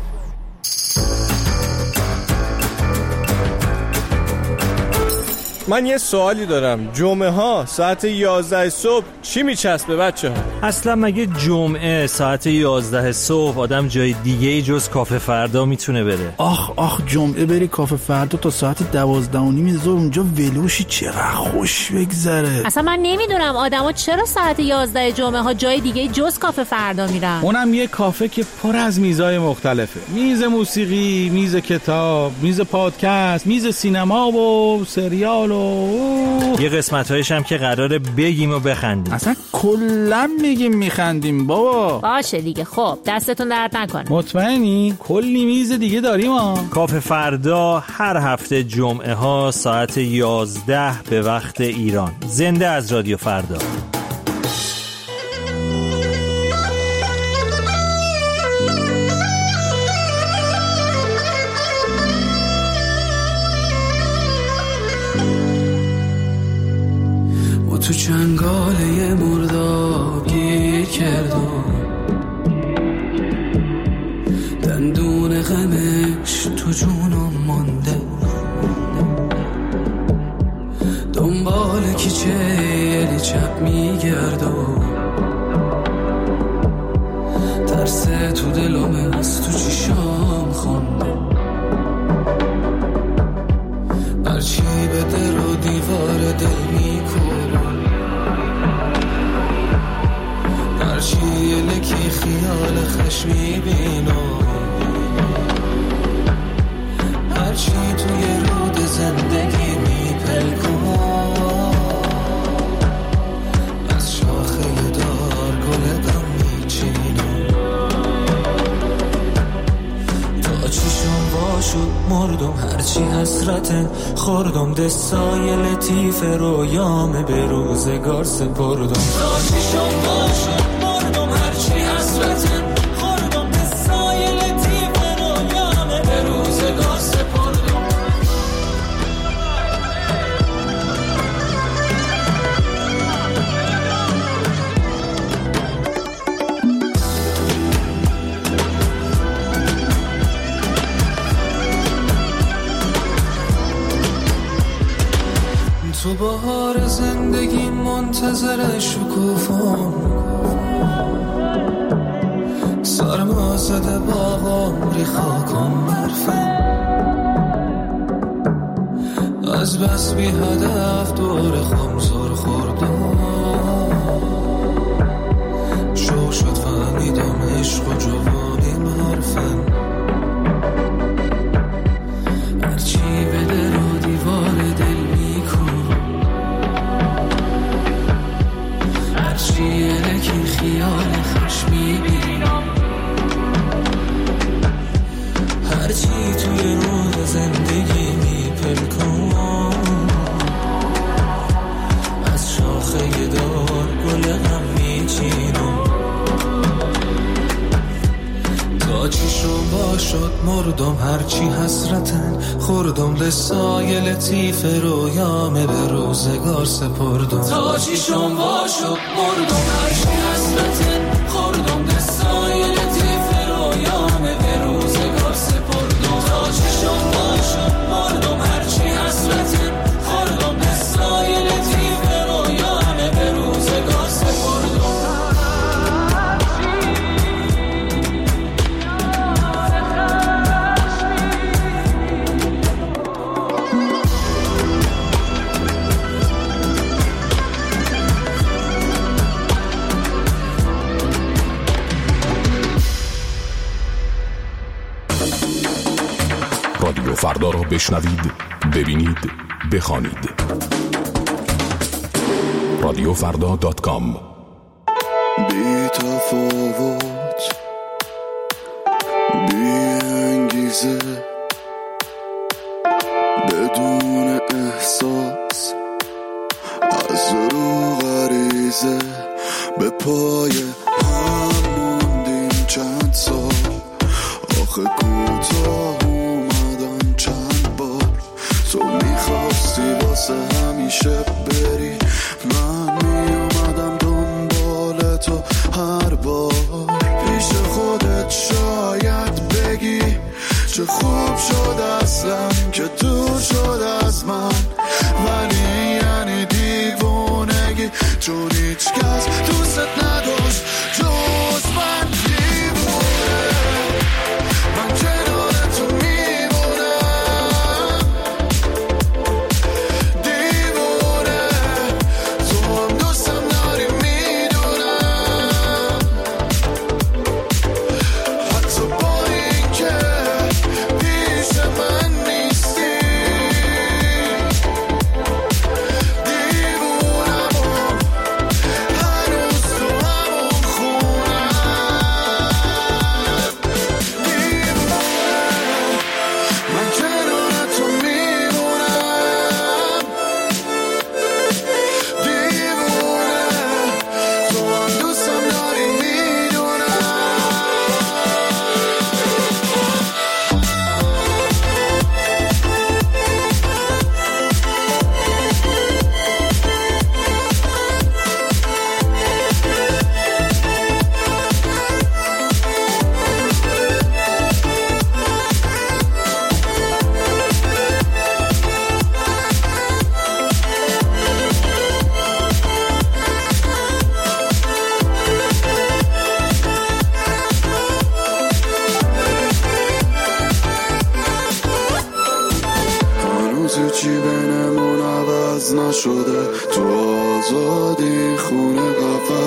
من یه سوالی دارم، جمعه ها ساعت 11 صبح چی میچسبه بچه ها؟ اصلا مگه جمعه ساعت 11 صبح آدم جای دیگه ای جز کافه فردا میتونه بره؟ آخ جمعه بری کافه فردا تا ساعت 12:30 ظهر اونجا ولوشی چقدر خوش بگذره. اصلا من نمیدونم آدما چرا ساعت 11 جمعه ها جای دیگه جز کافه فردا میرن. اونم یه کافه که پر از میزای مختلفه، میز موسیقی، میز کتاب، میز پادکست، میز سینما و سریال و یه قسمت‌هایش هم که قراره بگیم و بخندیم. اصلا کلا میگیم میخندیم بابا. باشه دیگه، خب دستتون درد نکنه. مطمئنی؟ کلی میز دیگه داریم ها. کافه فردا هر هفته جمعه ها ساعت 11 به وقت ایران. زنده از رادیو فردا. تو چنگاله مرداب گیر کردم، دندون غمش تو جونم مانده، دنبال کیچه چپ میگردم، ترسه تو دلمه از تو چیشام خونده، هرچی به در و دیوار دل میکنه، هرچی یه لکی خیال خش میبینم، هرچی توی رود زندگی میپلکم، از شاخه دار گل غم میچینم، تا چیشم باشد مردم هرچی حسرته خوردم، دستای لطیف رویام به روزگار سپردم، تا چیشم باشد مردم هرچی حسرته خوردم، دستای لطیف رویام به روزگار سپردم. تو بهار زندگی منتظر شکوفام، سرما زده باغم ری خاکم برفم، از بس بی هدف دور خمزار خوردم، شو شد فهمیدم عشق و جوانیم حرفم، هرچی به در و دیوار دل میکن، هرچی یلکی خیال خوش میبینم، هرچی توی روح زندگی میپلکم، از شاخه دار گل غم میچینم، تا چیشم باشد مردم هرچی حسرتن خوردم، دستای لطیف رویامه به روزگار سپردم، تا چیشم باشد مردم هرچی حسرتن خوردم، دستای لطیف رویامه به روزگار سپردم، تا چیشم باشد مردم هرچی حسرتن خوردم، دستای لطیف رویامه به روزگار سپردم. رادیو فردا را بشنوید، ببینید، بخوانید. radiofrda.com. بی تفاوت، بی انگیزه، بدون احساس، از رو غریزه به پای هم موندیم چند سال، آخه کوتاه اومدن چند بار، تو میخواستی واسه همیشه بری، من میومدم دنبال تو هر بار، پیش خودت شاید بگی چه خوب شد اصلا که دور شد از من، ولی یعنی دیوونگی، چون هیچ کس دوست نداشت جز من، دیوونه من کنار تو میمونم، دیوونه تو هم دوستم داری میدونم، حتی با این که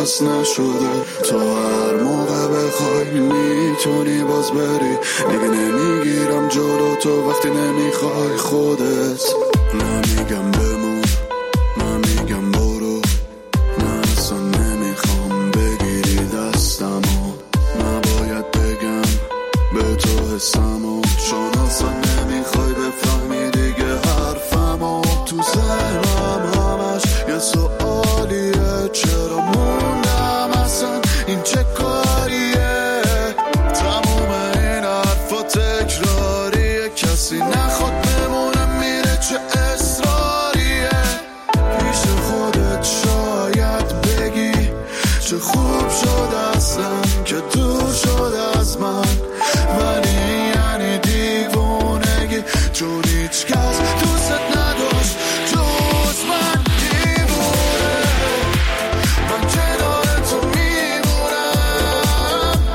عوض نشده. تا هر موقع بخوای میتونی باز بری، دیگه نمیگیرم جلو تو وقتی نمیخوای خودت. نمیگم بمون، نمیگم برو، نه اصلا نمیخوام بگیری دستمو. نباید بگم به تو حسمو، چون اصلا نمیخوای بفهمی دیگه حرفمو. تو ذهنم همش یه سوالیه، چرا موندم اصلا این چه کاریه؟ تموم این حرفا تکراریه، کسی نخواد بمونه میره، چه اصراریه. پیش خودت شاید بگی چه خوب شد اصلا که دور شد از من، ولی یعنی دیوونگی، چون هیچ کس دوست نداشت جز من. دیوونه من کنار تو میمونم،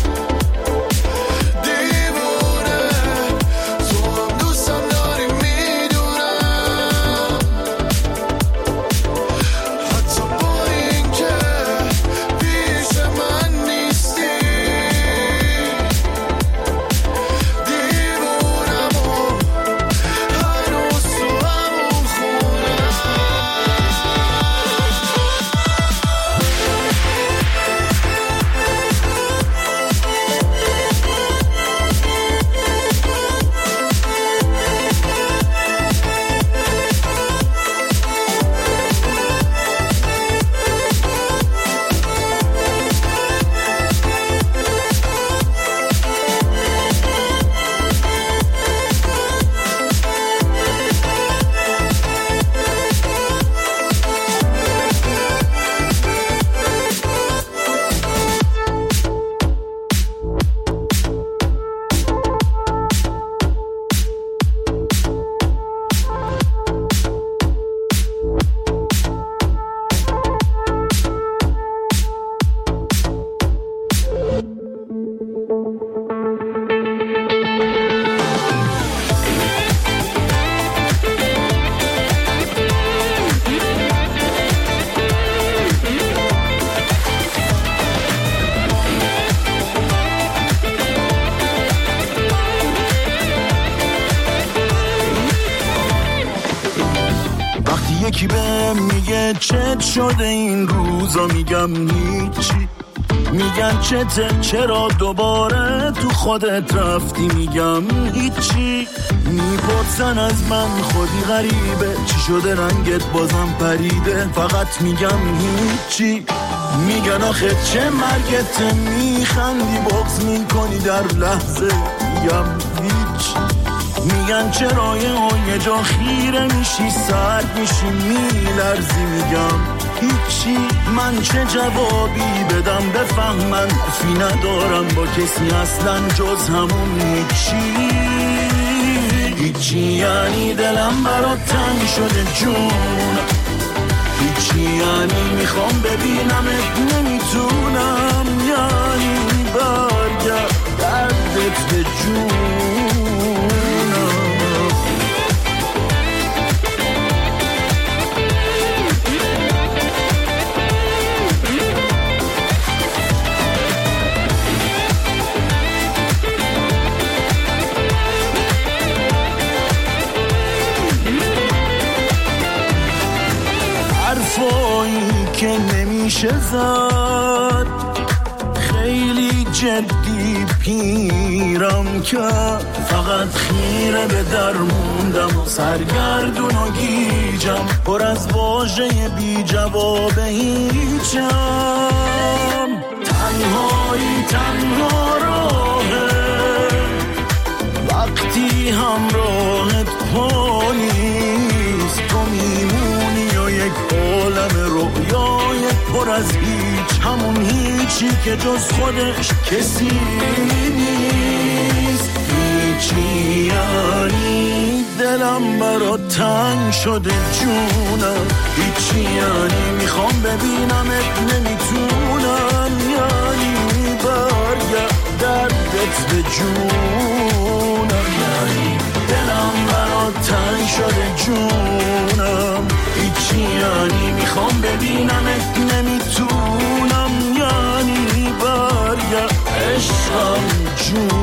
دیوونه تو هم دوستم داری میدونم، حتی با این که پیش من نیستی. دیوونم و هنوز تو همون خونه. وقتی یکی بهم میگه چت شده این روزا، میگم هیچی. میگن چته، چرا دوباره تو خودت رفتی، میگم هیچی. میپرسن از من خودی غریبه، چی شده رنگت بازم پریده، فقط میگم هیچی. میگن آخه چه مرگته، میخندی بغض میکنی در لحظه، میگم هیچ. میگن چرا یه جا خیره میشی، سرد میشی، میلرزی، میگم هیچی. من چه جوابی بدم بفهمن، حرفی ندارم با کسی اصلا جز همون هیچی. هیچی یعنی دلم برات تنگ شده جون، هیچی یعنی میخوام ببینمت نمیتونم، یعنی برگرد دردت به جونم. حرفایی که نمیشه زد، خیلی جدی پیرم کرد، فقط خیره به در موندم و سرگردون و گیجم، پر از واژه بی جواب هیچم. تنهایی تنها راهه وقتی همراهت پا نیست، تو میمونی و یک عالم رویای پر از هیچ، همون هیچی که جز خودش کسی نیست. هیچی یعنی دلم برات تنگ شده جونم، هیچی یعنی میخوام ببینمت نمیتونم، یعنی برگرد دردت به جونم، یعنی دلم برات تنگ شده جونم، هیچی یعنی میخوام ببینمت نمیتونم. عشقم جون